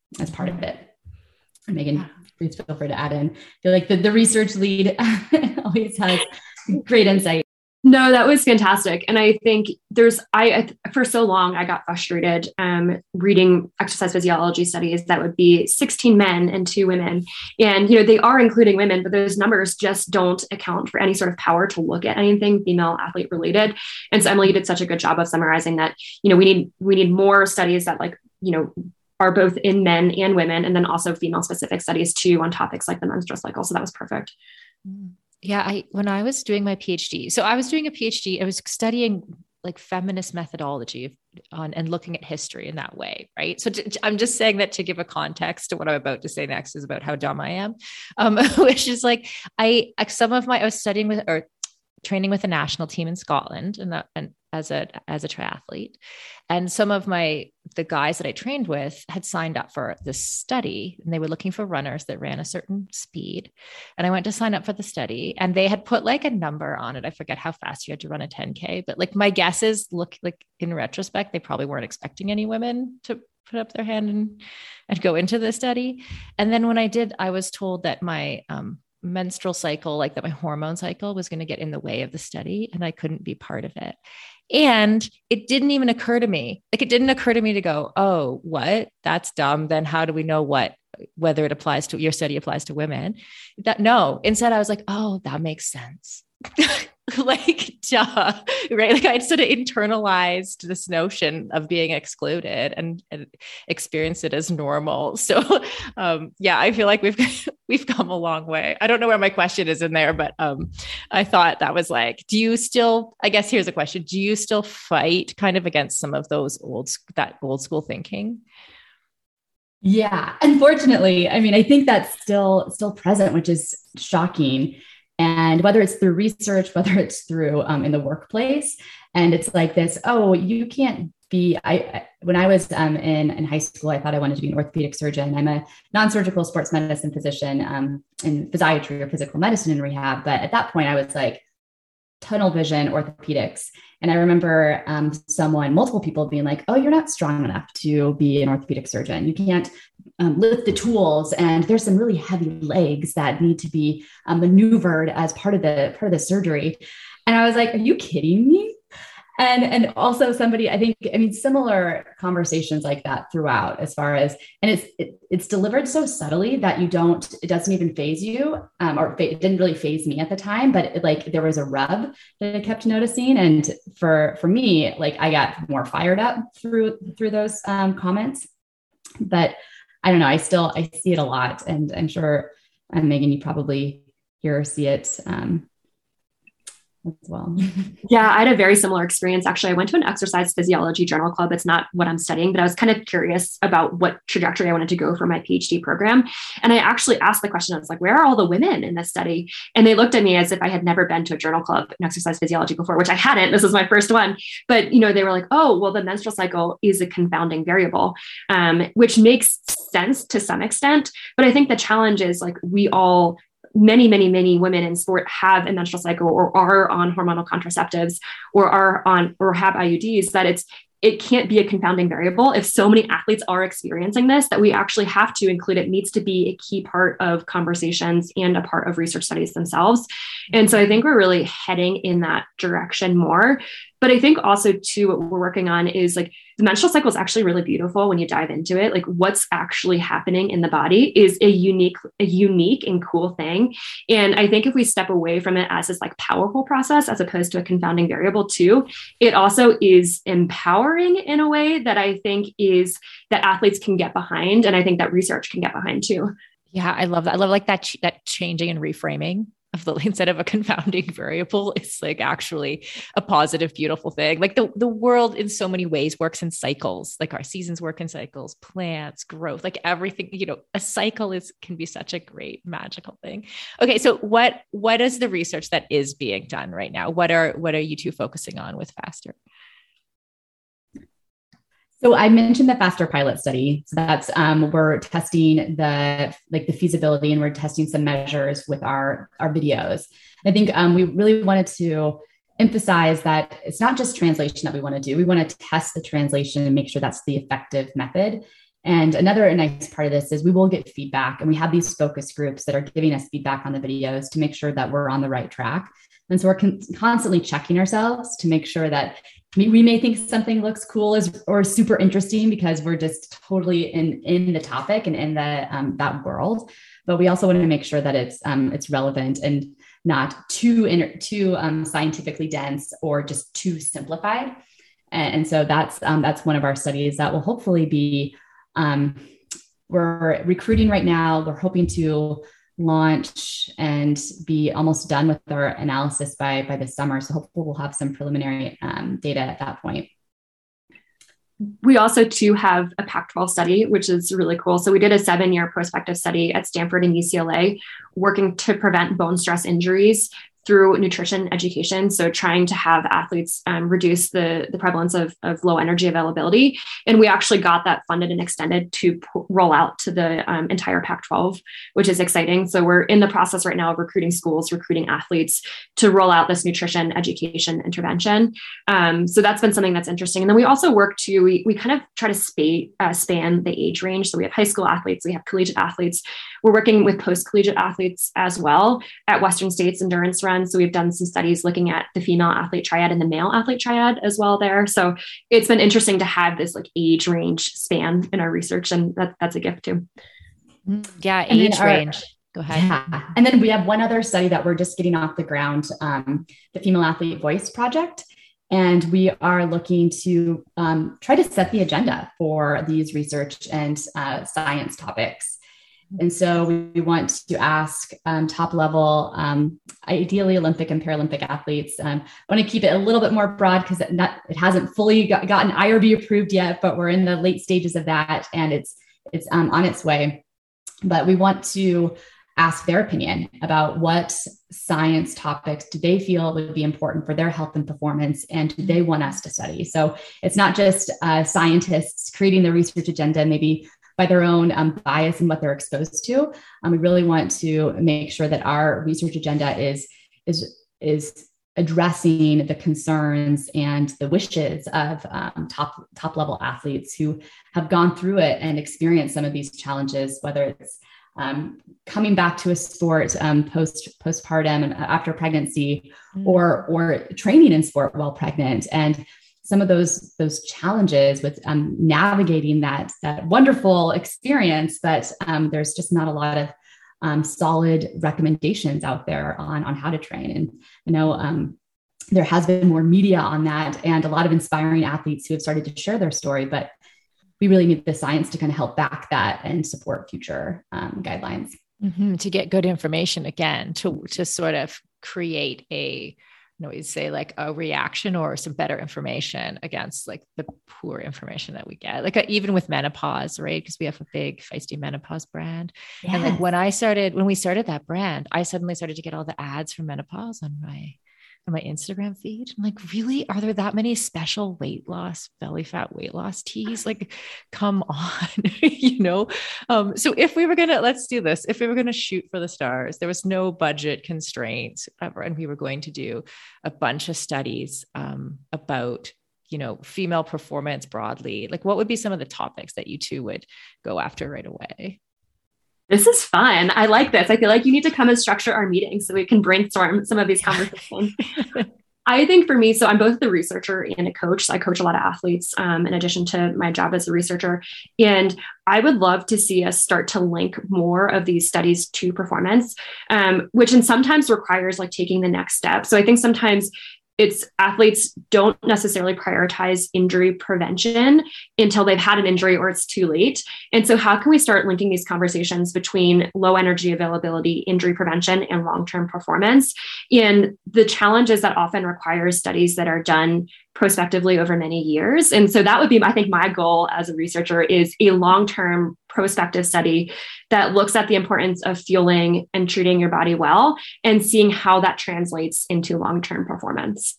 as part of it. And Megan, please feel free to add in. I feel like the, the research lead always has great insight. No, that was fantastic. And I think there's, I, for so long, I got frustrated um, reading exercise physiology studies that would be sixteen men and two women. And, you know, they are including women, but those numbers just don't account for any sort of power to look at anything female athlete related. And so Emily, you did such a good job of summarizing that, you know, we need, we need more studies that like, you know, are both in men and women, and then also female specific studies too on topics like the menstrual cycle. So that was perfect. Mm. Yeah, I when I was doing my PhD, so I was doing a PhD, I was studying like feminist methodology on and looking at history in that way, right? So to, I'm just saying that to give a context to what I'm about to say next is about how dumb I am, um, which is like I some of my I was studying with or training with a national team in Scotland, and that and as a as a triathlete, and some of my the guys that I trained with had signed up for this study, and they were looking for runners that ran a certain speed. And I went to sign up for the study, and they had put like a number on it. I forget how fast you had to run a ten K, but like my guess is, look, like in retrospect, they probably weren't expecting any women to put up their hand and, and go into the study. And then when I did, I was told that my um, menstrual cycle, like that my hormone cycle was going to get in the way of the study, and I couldn't be part of it. And it didn't even occur to me, like it didn't occur to me to go, oh, what? That's dumb. Then how do we know what, whether it applies to your study applies to women? That no, instead I was like, oh, that makes sense. Like, duh, right? Like I'd sort of internalized this notion of being excluded and, and experienced it as normal. So, um, yeah, I feel like we've, we've come a long way. I don't know where my question is in there, but, um, I thought that was like, do you still, I guess here's a question. Do you still fight kind of against some of those old, that old school thinking? Yeah, unfortunately, I mean, I think that's still, still present, which is shocking. And whether it's through research, whether it's through um, in the workplace, and it's like this, oh, you can't be, I, when I was um, in, in high school, I thought I wanted to be an orthopedic surgeon. I'm a non-surgical sports medicine physician um, in physiatry or physical medicine and rehab. But at that point I was like tunnel vision orthopedics. And I remember um, someone, multiple people being like, oh, you're not strong enough to be an orthopedic surgeon. You can't um, lift the tools. And there's some really heavy legs that need to be um, maneuvered as part of the part of the surgery. And I was like, are you kidding me? And, and also somebody, I think, I mean, similar conversations like that throughout, as far as, and it's, it, it's delivered so subtly that you don't, it doesn't even phase you, um, or it didn't really phase me at the time, but it, like there was a rub that I kept noticing. And for, for me, like I got more fired up through, through those um, comments, but I don't know, I still, I see it a lot. And I'm sure, um, Megan, you probably hear or see it um, as well. Yeah, I had a very similar experience. Actually, I went to an exercise physiology journal club. It's not what I'm studying, but I was kind of curious about what trajectory I wanted to go for my PhD program. And I actually asked the question, I was like, where are all the women in this study? And they looked at me as if I had never been to a journal club in exercise physiology before, which I hadn't. This was my first one. But, you know, they were like, oh, well, the menstrual cycle is a confounding variable, um, which makes sense to some extent. But I think the challenge is like we all many, many, many women in sport have a menstrual cycle or are on hormonal contraceptives or are on or have I U Ds, that it's it can't be a confounding variable. If so many athletes are experiencing this, that we actually have to include it needs to be a key part of conversations and a part of research studies themselves. And so I think we're really heading in that direction more. But I think also too, what we're working on is like the menstrual cycle is actually really beautiful when you dive into it. Like what's actually happening in the body is a unique, a unique and cool thing. And I think if we step away from it as this like powerful process, as opposed to a confounding variable too, it also is empowering in a way that I think is that athletes can get behind. And I think that research can get behind too. Yeah, I love that. I love like that, that changing and reframing of the, instead of a confounding variable, it's like actually a positive, beautiful thing. Like the, the world in so many ways works in cycles, like our seasons work in cycles, plants, growth, like everything, you know, a cycle is, can be such a great magical thing. Okay. So what, what is the research that is being done right now? What are, what are you two focusing on with FASTER? So I mentioned the FASTER pilot study. So that's, um, we're testing the, like the feasibility, and we're testing some measures with our, our videos. I think um, we really wanted to emphasize that it's not just translation that we want to do. We want to test the translation and make sure that's the effective method. And another nice part of this is we will get feedback, and we have these focus groups that are giving us feedback on the videos to make sure that we're on the right track. And so we're con- constantly checking ourselves to make sure that we, we may think something looks cool as, or super interesting because we're just totally in, in the topic and in the, um, that world. But we also want to make sure that it's, um, it's relevant and not too, inter- too um, scientifically dense or just too simplified. And, and so that's, um, that's one of our studies that will hopefully be, um, we're recruiting right now. We're hoping to launch and be almost done with our analysis by, by the summer. So hopefully we'll have some preliminary um, data at that point. We also too have a Pac twelve study, which is really cool. So we did a seven year prospective study at Stanford and U C L A working to prevent bone stress injuries through nutrition education. So trying to have athletes um, reduce the, the prevalence of, of low energy availability. And we actually got that funded and extended to p- roll out to the um, entire Pac twelve, which is exciting. So we're in the process right now of recruiting schools, recruiting athletes to roll out this nutrition education intervention. Um, so that's been something that's interesting. And then we also work to, we, we kind of try to spa- uh, span the age range. So we have high school athletes, we have collegiate athletes. We're working with post-collegiate athletes as well at Western States Endurance Run. So we've done some studies looking at the female athlete triad and the male athlete triad as well there. So it's been interesting to have this like age range span in our research, and that, that's a gift too. Yeah, age our, range. Go ahead. Yeah. And then we have one other study that we're just getting off the ground, um, the Female Athlete Voice Project. And we are looking to um, try to set the agenda for these research and uh, science topics. And so we, we want to ask um, top level, um, ideally Olympic and Paralympic athletes. Um, I want to keep it a little bit more broad because it, not, it hasn't fully got, gotten I R B approved yet, but we're in the late stages of that, and it's it's um, on its way. But we want to ask their opinion about what science topics do they feel would be important for their health and performance, and do they want us to study? So it's not just uh, scientists creating the research agenda, maybe by their own um, bias and what they're exposed to. Um, we really want to make sure that our research agenda is, is, is addressing the concerns and the wishes of um, top, top level athletes who have gone through it and experienced some of these challenges, whether it's um, coming back to a sport um, post postpartum and after pregnancy, mm-hmm. or, or training in sport while pregnant. And some of those, those challenges with um, navigating that, that wonderful experience, but um, there's just not a lot of um, solid recommendations out there on, on how to train. And you know, um, there has been more media on that and a lot of inspiring athletes who have started to share their story, but we really need the science to kind of help back that and support future um, guidelines. Mm-hmm. To get good information again, to, to sort of create a, you know, we'd say like a reaction or some better information against like the poor information that we get, like uh, even with menopause, right? Because we have a big feisty menopause brand. Yes. And like when I started, when we started that brand, I suddenly started to get all the ads for menopause on my, on my Instagram feed. I'm like, really? Are there that many special weight loss, belly fat weight loss teas? Like, come on, you know? Um, so if we were going to, let's do this. If we were going to shoot for the stars, there was no budget constraints ever, and we were going to do a bunch of studies um, about, you know, female performance broadly. Like, what would be some of the topics that you two would go after right away? This is fun. I like this. I feel like you need to come and structure our meetings so we can brainstorm some of these conversations. I think for me, so I'm both the researcher and a coach. So I coach a lot of athletes um, in addition to my job as a researcher. And I would love to see us start to link more of these studies to performance, um, which in sometimes requires like taking the next step. So I think sometimes it's athletes don't necessarily prioritize injury prevention until they've had an injury or it's too late. And so how can we start linking these conversations between low energy availability, injury prevention, and long-term performance? And the challenges that often require studies that are done prospectively over many years. And so that would be, I think, my goal as a researcher is a long-term prospective study that looks at the importance of fueling and treating your body well and seeing how that translates into long-term performance.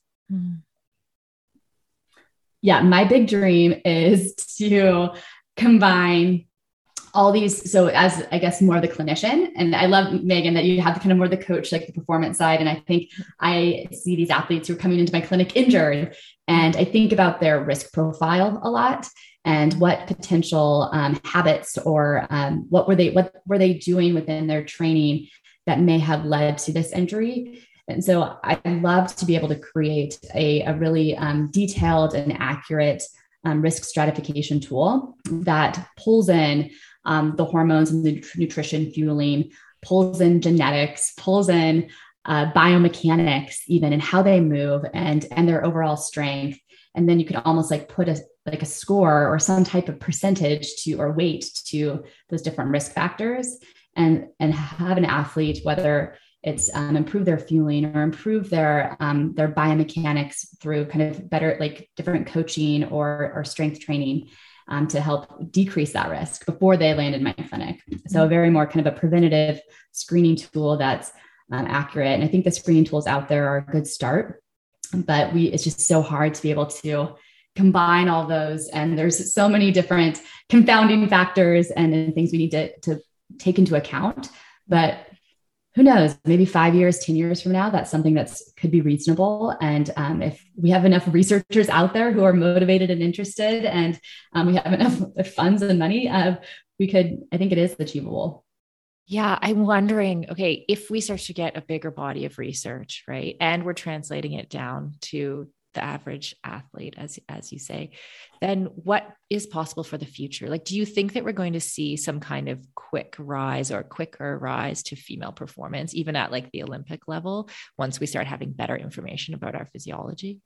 Yeah, my big dream is to combine all these, so as I guess more of the clinician, and I love, Megan, that you have the kind of more the coach, like the performance side. And I think I see these athletes who are coming into my clinic injured, and I think about their risk profile a lot and what potential um, habits or um, what were they, what were they doing within their training that may have led to this injury. And so I love to be able to create a, a really um, detailed and accurate um, risk stratification tool that pulls in um, the hormones and the nutrition fueling, pulls in genetics, pulls in uh, biomechanics, even, and how they move and, and their overall strength. And then you can almost like put a, like a score or some type of percentage to, or weight to those different risk factors, and, and have an athlete, whether it's um, improve their fueling or improve their, um, their biomechanics through kind of better, like different coaching or, or strength training um, to help decrease that risk before they land in my clinic. So a very more kind of a preventative screening tool that's um, accurate. And I think the screening tools out there are a good start, but we, it's just so hard to be able to combine all those. And there's so many different confounding factors and, and things we need to, to take into account. But who knows, maybe five years, ten years from now, that's something that's could be reasonable. And um, if we have enough researchers out there who are motivated and interested, and um, we have enough funds and money, uh, we could, I think it is achievable. Yeah. I'm wondering, okay, if we start to get a bigger body of research, right, and we're translating it down to the average athlete, as, as you say, then what is possible for the future? Like, do you think that we're going to see some kind of quick rise or quicker rise to female performance, even at like the Olympic level, once we start having better information about our physiology?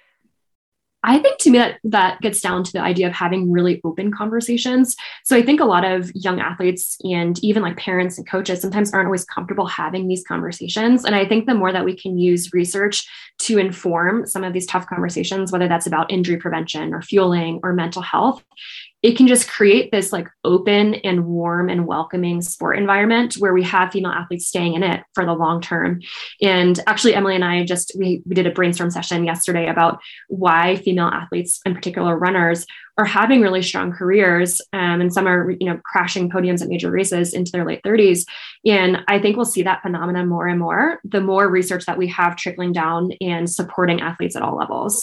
I think to me that that gets down to the idea of having really open conversations. So I think a lot of young athletes and even like parents and coaches sometimes aren't always comfortable having these conversations. And I think the more that we can use research to inform some of these tough conversations, whether that's about injury prevention or fueling or mental health, it can just create this like open and warm and welcoming sport environment where we have female athletes staying in it for the long term. And actually, Emily and I just, we, we did a brainstorm session yesterday about why female athletes, in particular runners, are having really strong careers. Um, and some are, you know, crashing podiums at major races into their late thirties. And I think we'll see that phenomenon more and more, the more research that we have trickling down and supporting athletes at all levels.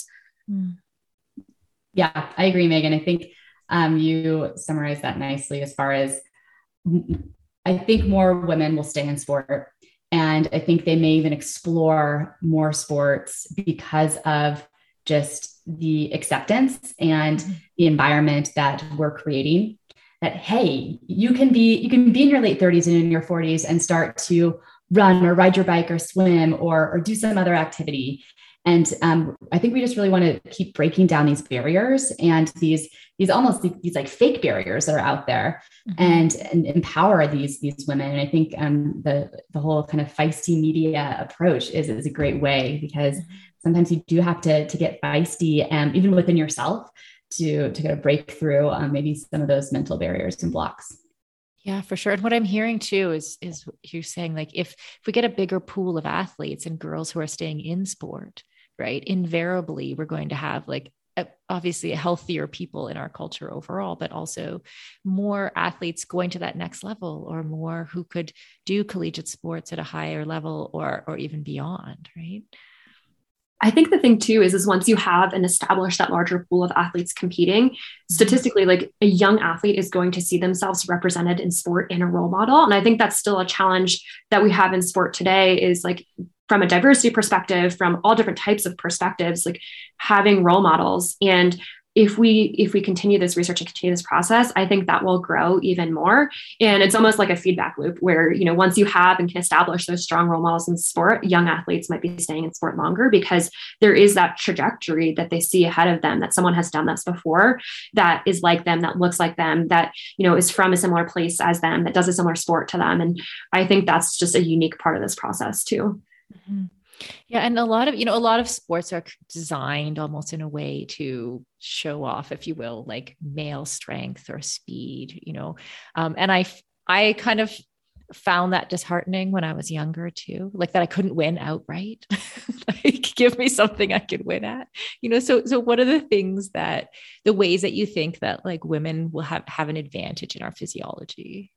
Yeah, I agree, Megan. I think Um, you summarized that nicely as far as I think more women will stay in sport, and I think they may even explore more sports because of just the acceptance and the environment that we're creating. That, hey, you can be, you can be in your late thirties and in your forties and start to run or ride your bike or swim or, or do some other activity. And um, I think we just really want to keep breaking down these barriers and these, these almost these, these like fake barriers that are out there, mm-hmm. and, and empower these, these women. And I think um, the, the whole kind of feisty media approach is, is a great way, because sometimes you do have to, to get feisty, and even within yourself to, to kind of break through um, maybe some of those mental barriers and blocks. Yeah, for sure. And what I'm hearing too is, is you're saying like, if, if we get a bigger pool of athletes and girls who are staying in sport, right, invariably we're going to have like a, obviously a healthier people in our culture overall, but also more athletes going to that next level, or more who could do collegiate sports at a higher level, or, or even beyond, right? I think the thing too is, is once you have and establish that larger pool of athletes competing, statistically, like a young athlete is going to see themselves represented in sport in a role model. And I think that's still a challenge that we have in sport today, is like, from a diversity perspective, from all different types of perspectives, like having role models. And if we, if we continue this research and continue this process, I think that will grow even more. And it's almost like a feedback loop where, you know, once you have and can establish those strong role models in sport, young athletes might be staying in sport longer, because there is that trajectory that they see ahead of them, that someone has done this before, that is like them, that looks like them, that, you know, is from a similar place as them, that does a similar sport to them. And I think that's just a unique part of this process too. Mm-hmm. Yeah. And a lot of, you know, a lot of sports are designed almost in a way to show off, if you will, like male strength or speed, you know? Um, and I, I kind of found that disheartening when I was younger too, like that I couldn't win outright. Like, give me something I can win at, you know? So, so what are the things that, the ways that you think that like women will have, have an advantage in our physiology?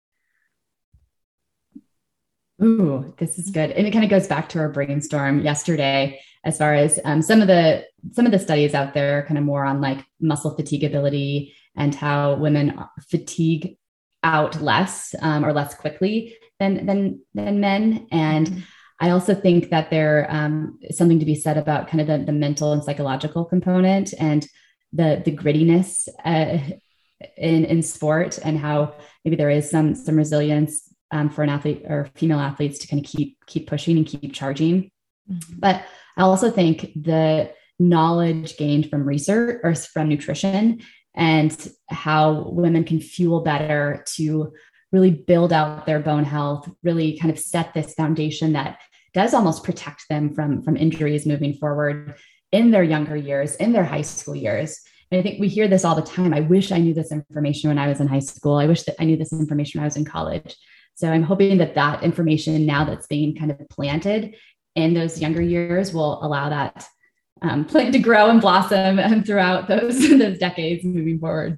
Ooh, this is good. And it kind of goes back to our brainstorm yesterday, as far as um, some of the, some of the studies out there kind of more on like muscle fatigability and how women fatigue out less um, or less quickly than, than, than men. And mm-hmm. I also think that there um, is something to be said about kind of the, the mental and psychological component and the, the grittiness uh, in, in sport, and how maybe there is some, some resilience Um, for an athlete or female athletes to kind of keep, keep pushing and keep charging. Mm-hmm. But I also think the knowledge gained from research or from nutrition and how women can fuel better to really build out their bone health, really kind of set this foundation that does almost protect them from, from injuries moving forward in their younger years, in their high school years. And I think we hear this all the time. I wish I knew this information when I was in high school. I wish that I knew this information when I was in college. So I'm hoping that that information now that's being kind of planted in those younger years will allow that um, plant to grow and blossom and throughout those, those decades moving forward.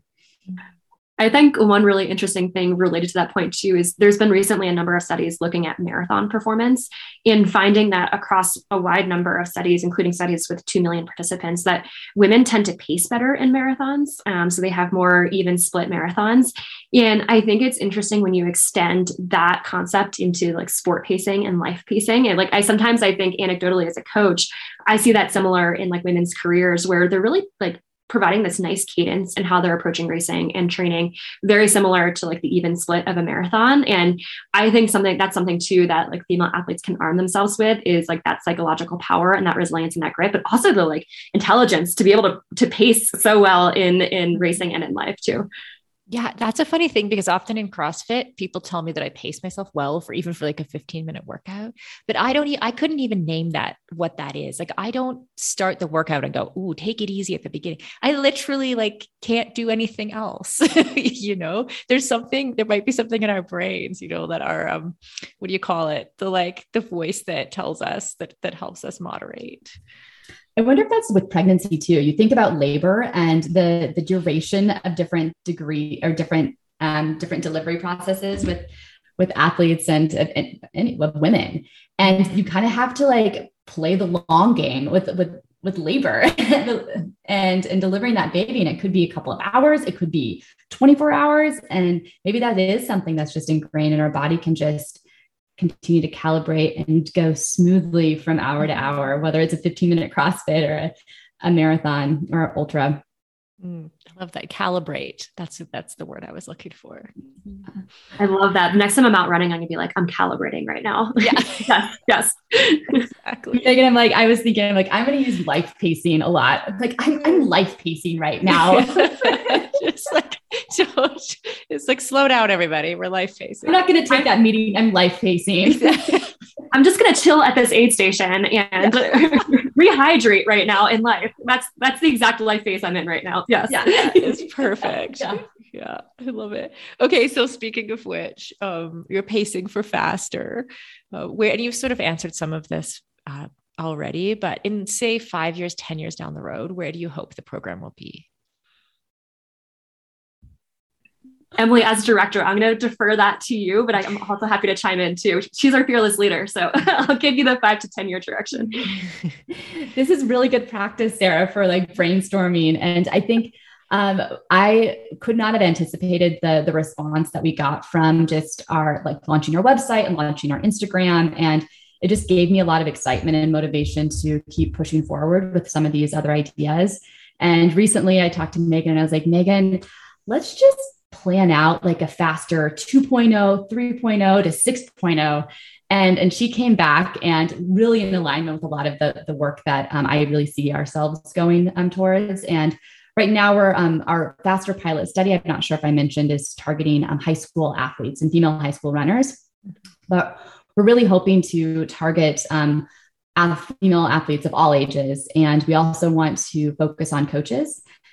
I think one really interesting thing related to that point too is there's been recently a number of studies looking at marathon performance and finding that across a wide number of studies, including studies with two million participants, that women tend to pace better in marathons. Um, so they have more even split marathons. And I think it's interesting when you extend that concept into like sport pacing and life pacing. And like, I sometimes I think anecdotally as a coach, I see that similar in like women's careers where they're really like providing this nice cadence in how they're approaching racing and training, very similar to like the even split of a marathon. And I think something that's something too that like female athletes can arm themselves with is like that psychological power and that resilience and that grit, but also the like intelligence to be able to, to pace so well in, in racing and in life too. Yeah, that's a funny thing because often in CrossFit, people tell me that I pace myself well for even for like a fifteen minute workout, but I don't, e- I couldn't even name that, what that is. Like, I don't start the workout and go, ooh, take it easy at the beginning. I literally like can't do anything else. You know, there's something, there might be something in our brains, you know, that are, um, what do you call it? The, like the voice that tells us that, that helps us moderate. I wonder if that's with pregnancy too. You think about labor and the, the duration of different degree or different, um, different delivery processes with, with athletes and, and, and with women. And you kind of have to like play the long game with, with, with labor and, and delivering that baby. And it could be a couple of hours, it could be twenty-four hours. And maybe that is something that's just ingrained and our body can just continue to calibrate and go smoothly from hour to hour, whether it's a fifteen minute CrossFit or a, a marathon or ultra. Mm, I love that. Calibrate. That's, that's the word I was looking for. I love that. Next time I'm out running, I'm gonna be like, I'm calibrating right now. Yeah. yes. Yes. Exactly. And I'm like, I was thinking like, I'm going to use life pacing a lot. Like I'm, I'm life pacing right now. Just like, don't, it's like, slow down everybody. We're life pacing. I'm not going to take that meeting. I'm life pacing. I'm just going to chill at this aid station and rehydrate right now in life. That's, that's the exact life phase I'm in right now. Yes. Yeah, it's perfect. Yeah. Yeah, I love it. Okay, so speaking of which, um, you're pacing for faster. Uh, where, and you've sort of answered some of this uh, already, but in say five years, ten years down the road, where do you hope the program will be? Emily, as director, I'm going to defer that to you, but I'm also happy to chime in too. She's our fearless leader. So I'll give you the five to ten year direction. This is really good practice, Sarah, for like brainstorming. And I think Um, I could not have anticipated the, the response that we got from just our like launching our website and launching our Instagram. And it just gave me a lot of excitement and motivation to keep pushing forward with some of these other ideas. And recently I talked to Megan and I was like, Megan, let's just plan out like a faster two point oh, three point oh to six point oh. And, and she came back and really in alignment with a lot of the, the work that um, I really see ourselves going um, towards. And right now, we're um, our faster pilot study, I'm not sure if I mentioned, is targeting um, high school athletes and female high school runners. But we're really hoping to target um, female athletes of all ages. And we also want to focus on coaches.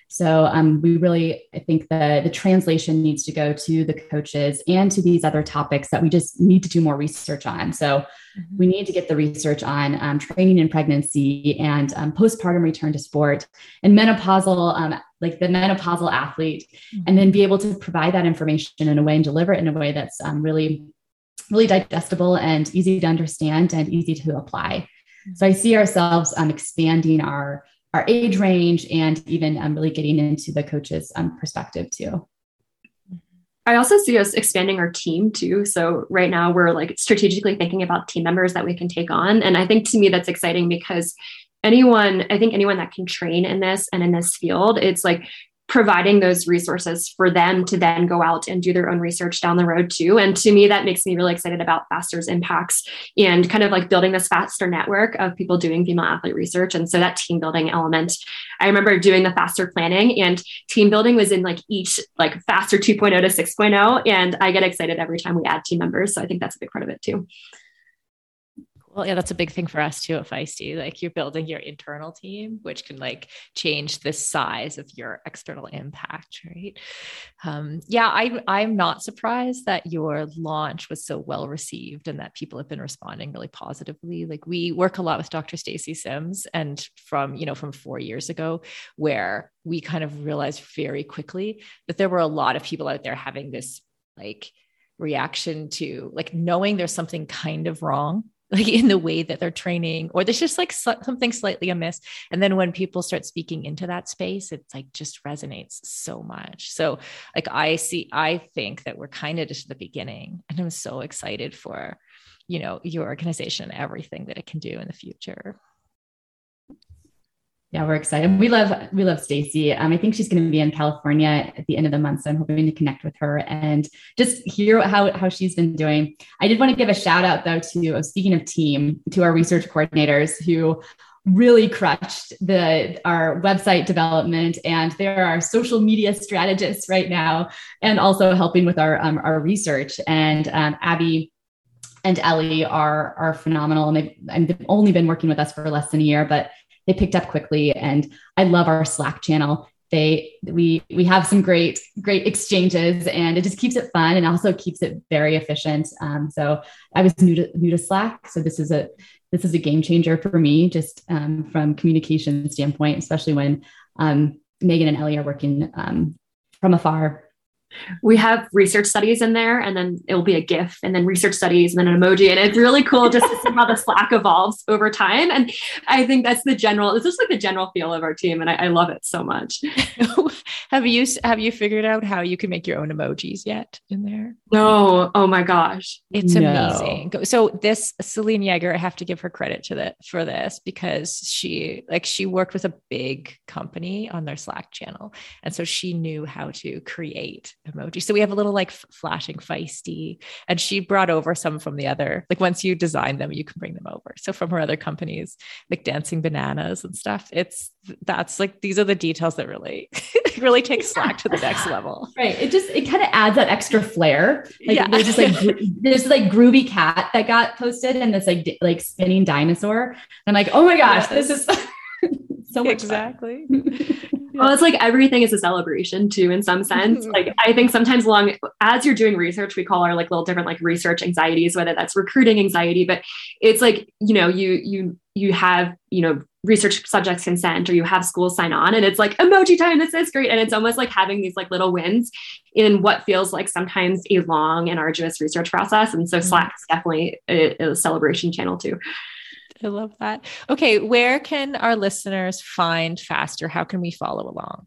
So um, we really, I think the, the translation needs to go to the coaches and to these other topics that we just need to do more research on. So mm-hmm. we need to get the research on um, training in pregnancy and um, postpartum return to sport and menopausal, um, like the menopausal athlete, mm-hmm. and then be able to provide that information in a way and deliver it in a way that's um, really, really digestible and easy to understand and easy to apply. Mm-hmm. So I see ourselves um, expanding our our age range and even um, really getting into the coach's um, perspective too. I also see us expanding our team too. So right now we're like strategically thinking about team members that we can take on. And I think to me that's exciting because anyone, I think anyone that can train in this and in this field, it's like providing those resources for them to then go out and do their own research down the road too. And to me, that makes me really excited about FASTER's impacts and kind of like building this FASTER network of people doing female athlete research. And so that team building element, I remember doing the FASTER planning and team building was in like each like FASTER two point oh to six point oh. And I get excited every time we add team members. So I think that's a big part of it too. Well, yeah, that's a big thing for us too at Feisty. Like you're building your internal team, which can like change the size of your external impact, right? Um, yeah, I, I'm not surprised that your launch was so well received and that people have been responding really positively. Like we work a lot with Doctor Stacy Sims, and from, you know, from four years ago, where we kind of realized very quickly that there were a lot of people out there having this like reaction to like knowing there's something kind of wrong, like in the way that they're training, or there's just like something slightly amiss. And then when people start speaking into that space, it's like just resonates so much. So like, I see, I think that we're kind of just at the beginning, and I'm so excited for, you know, your organization and everything that it can do in the future. Yeah, we're excited. We love, we love Stacy. Um, I think she's going to be in California at the end of the month. So I'm hoping to connect with her and just hear how, how she's been doing. I did want to give a shout out though, to, speaking of team, to our research coordinators who really crushed the, our website development, and there are social media strategists right now, and also helping with our, um, our research. And um, Abby and Ellie are, are phenomenal. And they've, and they've only been working with us for less than a year, but they picked up quickly. And I love our Slack channel. They, we, we have some great, great exchanges, and it just keeps it fun and also keeps it very efficient. Um, so I was new to, new to Slack. So this is a, this is a game changer for me, just um, from communication standpoint, especially when um, Megan and Ellie are working um, from afar. We have research studies in there, and then it'll be a GIF, and then research studies, and then an emoji. And it's really cool just to see how the Slack evolves over time. And I think that's the general, it's just like the general feel of our team. And I, I love it so much. have you, have you figured out how you can make your own emojis yet in there? No. Oh my gosh. It's no. amazing. So this Celine Yeager, I have to give her credit to that for this, because she like, she worked with a big company on their Slack channel. And so she knew how to create emoji. So we have a little like flashing feisty, and she brought over some from the other, like once you design them, you can bring them over. So from her other companies, like dancing bananas and stuff, it's, that's like, these are the details that really, really take Slack to the next level. Right. It just, it kind of adds that extra flair. Like yeah. there's just like, there's like groovy cat that got posted, and this like, like spinning dinosaur. I'm like, oh my gosh, yes. This is so much exactly. Well, it's like everything is a celebration too, in some sense. Like I think sometimes along as you're doing research, we call our like little different like research anxieties, whether that's recruiting anxiety, but it's like, you know, you, you, you have, you know, research subjects consent, or you have schools sign on, and it's like emoji time. This is great. And it's almost like having these like little wins in what feels like sometimes a long and arduous research process. And so mm-hmm. Slack is definitely a, a celebration channel too. I love that. Okay. Where can our listeners find FASTER? How can we follow along?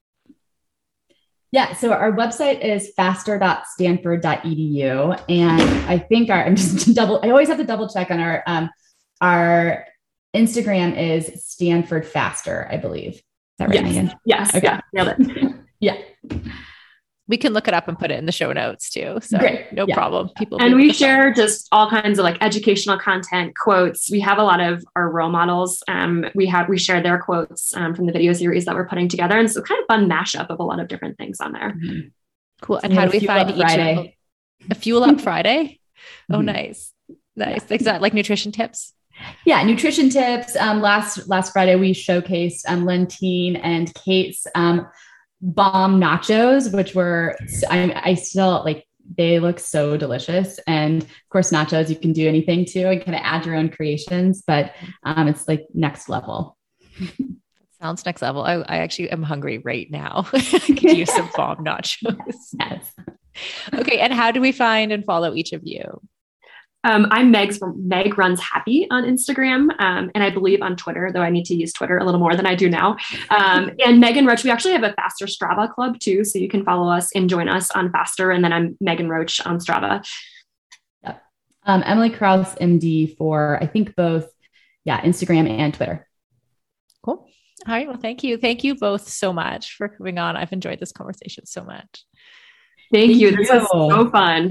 Yeah. So our website is faster dot stanford dot e d u. And I think our, I'm just double, I always have to double check on our, um, our Instagram is Stanford Faster, I believe. Is that right, yes. Megan? Yes. Okay. Yeah. Nailed it. Yeah. We can look it up and put it in the show notes too. So Great. no yeah. problem. People and we share just all kinds of like educational content, quotes. We have a lot of our role models. Um, we have, we share their quotes um, from the video series that we're putting together. And so kind of fun mashup of a lot of different things on there. Mm-hmm. Cool. And, and how do we find each Friday? A Fuel Up Friday? Oh, Mm-hmm. nice. Nice. Yeah. Exactly. Like nutrition tips. Yeah, nutrition tips. Um, last last Friday, we showcased um, Lentine and Kate's um, bomb nachos, which were, I, I still like, they look so delicious. And of course, nachos, you can do anything to and kind of add your own creations, but um, it's like next level. Sounds next level. I, I actually am hungry right now. I could use some bomb nachos. Yes. Okay. And how do we find and follow each of you? Um, I'm Meg's Meg Runs Happy on Instagram. Um, and I believe on Twitter, though I need to use Twitter a little more than I do now. Um, and Megan Roach, we actually have a Faster Strava club too. So you can follow us and join us on Faster. And then I'm Megan Roach on Strava. Yep. Um, Emily Krause, M D for, I think both, yeah, Instagram and Twitter. Cool. All right. Well, thank you. Thank you both so much for coming on. I've enjoyed this conversation so much. Thank, thank you. you. This was so fun.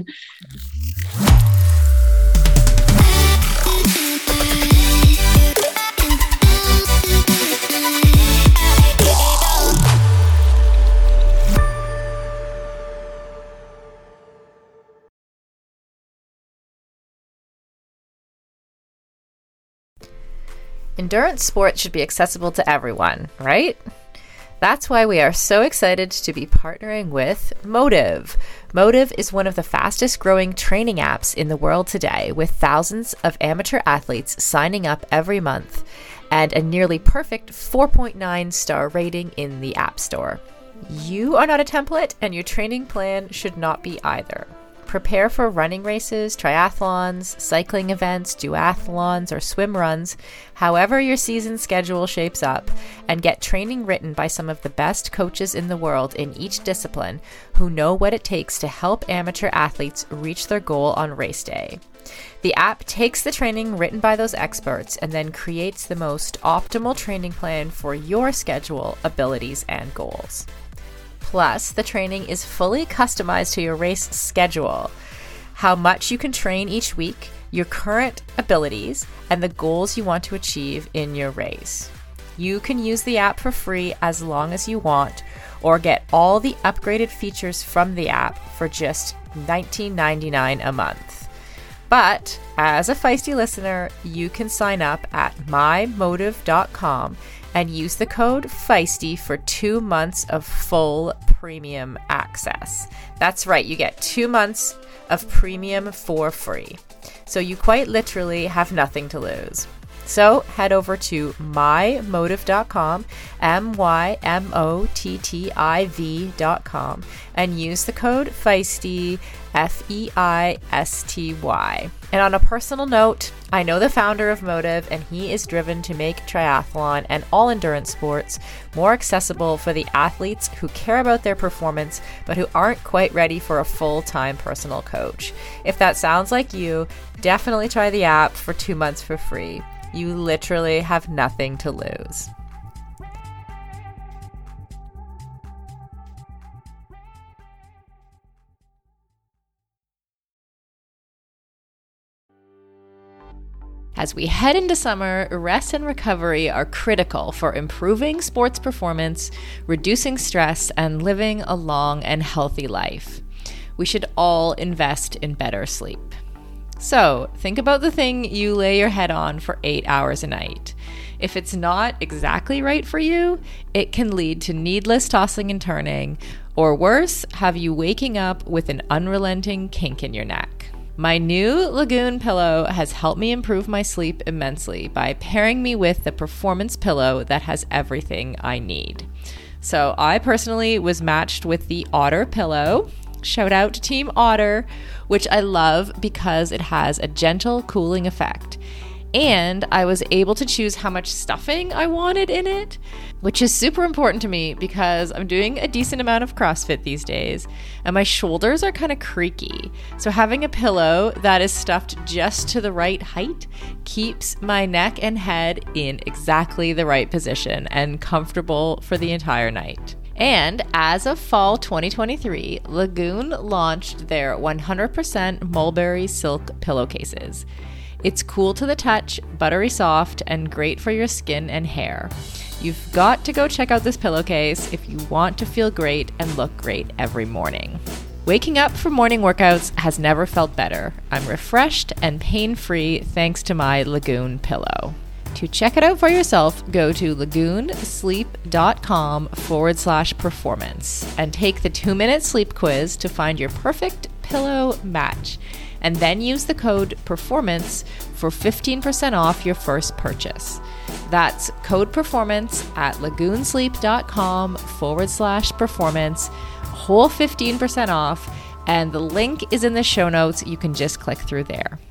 Endurance sports should be accessible to everyone, right? That's why we are so excited to be partnering with Motive. Motive is one of the fastest growing training apps in the world today, with thousands of amateur athletes signing up every month and a nearly perfect four point nine star rating in the App Store. You are not a template, and your training plan should not be either. Prepare for running races, triathlons, cycling events, duathlons, or swim runs, however your season schedule shapes up, and get training written by some of the best coaches in the world in each discipline who know what it takes to help amateur athletes reach their goal on race day. The app takes the training written by those experts and then creates the most optimal training plan for your schedule, abilities, and goals. Plus, the training is fully customized to your race schedule, how much you can train each week, your current abilities, and the goals you want to achieve in your race. You can use the app for free as long as you want, or get all the upgraded features from the app for just nineteen ninety-nine a month. But as a Feisty listener, you can sign up at my motive dot com and use the code Feisty for two months of full premium access. That's right, you get two months of premium for free. So you quite literally have nothing to lose. So head over to my motive dot com, M Y M O T T I V dot com, and use the code Feisty, F E I S T Y. And on a personal note, I know the founder of Motive, and he is driven to make triathlon and all endurance sports more accessible for the athletes who care about their performance, but who aren't quite ready for a full-time personal coach. If that sounds like you, definitely try the app for two months for free. You literally have nothing to lose. As we head into summer, rest and recovery are critical for improving sports performance, reducing stress, and living a long and healthy life. We should all invest in better sleep. So, think about the thing you lay your head on for eight hours a night. If it's not exactly right for you, it can lead to needless tossing and turning, or worse, have you waking up with an unrelenting kink in your neck. My new Lagoon pillow has helped me improve my sleep immensely by pairing me with the performance pillow that has everything I need. So I personally was matched with the Otter pillow. Shout out to Team Otter, which I love because it has a gentle cooling effect. And I was able to choose how much stuffing I wanted in it, which is super important to me because I'm doing a decent amount of CrossFit these days and my shoulders are kind of creaky. So having a pillow that is stuffed just to the right height keeps my neck and head in exactly the right position and comfortable for the entire night. And as of fall twenty twenty-three, Lagoon launched their one hundred percent mulberry silk pillowcases. It's cool to the touch, buttery soft, and great for your skin and hair. You've got to go check out this pillowcase if you want to feel great and look great every morning. Waking up for morning workouts has never felt better. I'm refreshed and pain-free thanks to my Lagoon pillow. To check it out for yourself, go to lagoonsleep.com forward slash performance and take the two-minute sleep quiz to find your perfect pillow match. And then use the code PERFORMANCE for fifteen percent off your first purchase. That's code PERFORMANCE at lagoonsleep.com forward slash performance, whole fifteen percent off, and the link is in the show notes. You can just click through there.